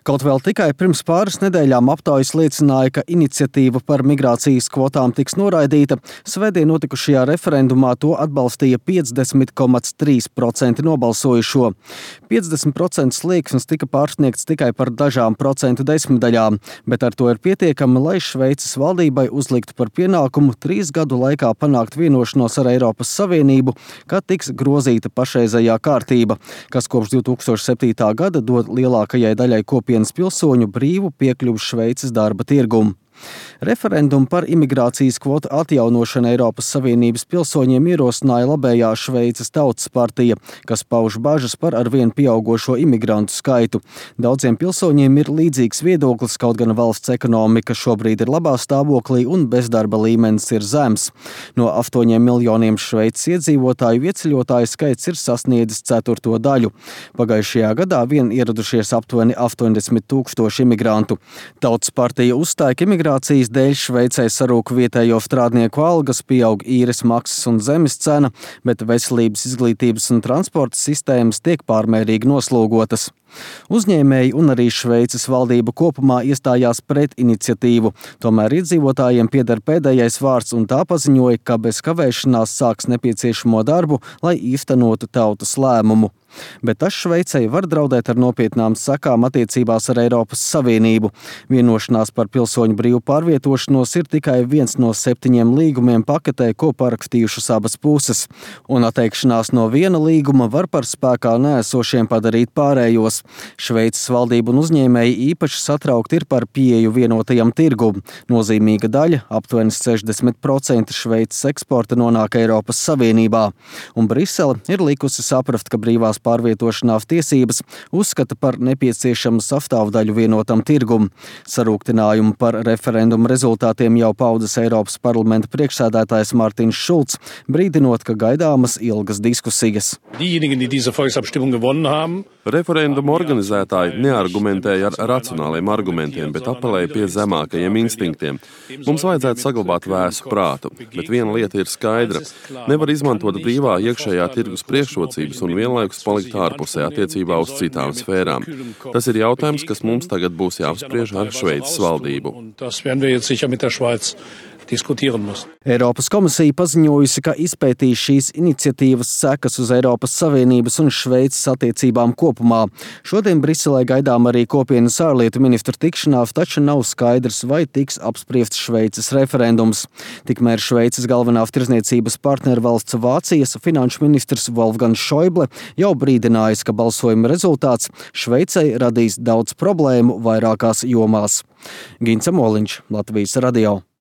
Kaut vēl tikai pirms pāris nedēļām aptaujas liecināja, ka iniciatīva par migrācijas kvotām tiks noraidīta, svētdien notikušajā referendumā to atbalstīja 50,3% nobalsojušo. 50% slieksnis tika pārsniegts tikai par dažām procentu desmitdaļām, bet ar to ir pietiekami, lai Šveices valdībai uzliktu par pienākumu 3 gadu laikā panākt vienošanos ar Eiropas Savienību, kad tiks grozīta pašreizējā kārtība, kas kopš 2007. gada dod lielākajai daļai kopienas pilsoņu brīvu piekļuvi Šveices darba tirgumu. Referendumu par imigrācijas kvotu atjaunošanu Eiropas Savienības pilsoņiem ierosināja labējā Šveices Tautas partija, kas pauž bažas par arvien pieaugošo imigrantu skaitu. Daudziem pilsoņiem ir līdzīgs viedoklis, kaut gan valsts ekonomika šobrīd ir labā stāvoklī un bezdarba līmenis ir zems. No 8 miljoniem Šveices iedzīvotāju ieceļotāju skaits ir sasniedzis 1/4 daļu. Pagājušajā gadā vien ieradušies aptuveni 80 000 imigrantu. Tautas partija uzstāja, ka imigrācijas dēļ Šveicē sarūk vietējo strādnieku algas, pieaug īres maksas un zemes cena, bet veselības, izglītības un transporta sistēmas tiek pārmērīgi noslogotas. Uzņēmēji un arī Šveices valdība kopumā iestājās pret iniciatīvu, tomēr iedzīvotājiem pieder pēdējais vārds un tā paziņoja, ka bez kavēšanās sāks nepieciešamo darbu, lai īstenotu tautas lēmumu. Bet tas Šveicei var draudēt ar nopietnām sekām attiecībās ar Eiropas Savienību. Vienošanās par pilsoņu brīvu pārvietošanos ir tikai viens no 7 līgumiem paketē, ko parakstījušas abas puses, un atteikšanās no viena līguma var par spēkā neesošiem padarīt pārējos. Šveices valdība un uzņēmēji īpaši satraukti ir par pieeju vienotajam tirgum. Nozīmīga daļa, aptuveni 60% Šveices eksporta nonāk Eiropas Savienībā, un Brisele ir likusi saprast, ka brīvās pārvietošanās tiesības uzskata par nepieciešamu sastāvdaļu vienotam tirgum. Sarūktinājumu par referendumu rezultātiem jau paudas Eiropas parlamenta priekšsēdētājs Martins Šulcs, brīdinot, ka gaidāmas ilgas diskusijas. Referendumu organizētāji neargumentēja ar racionāliem argumentiem, bet apelēja pie zemākajiem instinktiem. Mums vajadzētu saglabāt vēsu prātu, bet viena lieta ir skaidra. Nevar izmantot brīvā iekšējā tirgus priekšrocības un vienlaikus palikt ārpusē attiecībā uz citām sfērām. Tas ir jautājums, kas mums tagad būs jāapspriež ar Šveices valdību. Eiropas komisija paziņojusi, ka izpētīs šīs iniciatīvas sekas uz Eiropas Savienības un Šveices attiecībām kopumā. Šodien Briselē gaidām arī kopienas ārlietu ministru tikšanās, taču nav skaidrs, vai tiks apspriests Šveices referendums. Tikmēr Šveices galvenās tirdzniecības partnervalsts Vācijas finanšu ministrs Wolfgangs Schäuble jau brīdinājis, ka balsojuma rezultāts Šveicei radīs daudz problēmu vairākās jomās. Gints Amoliņš, Latvijas radio.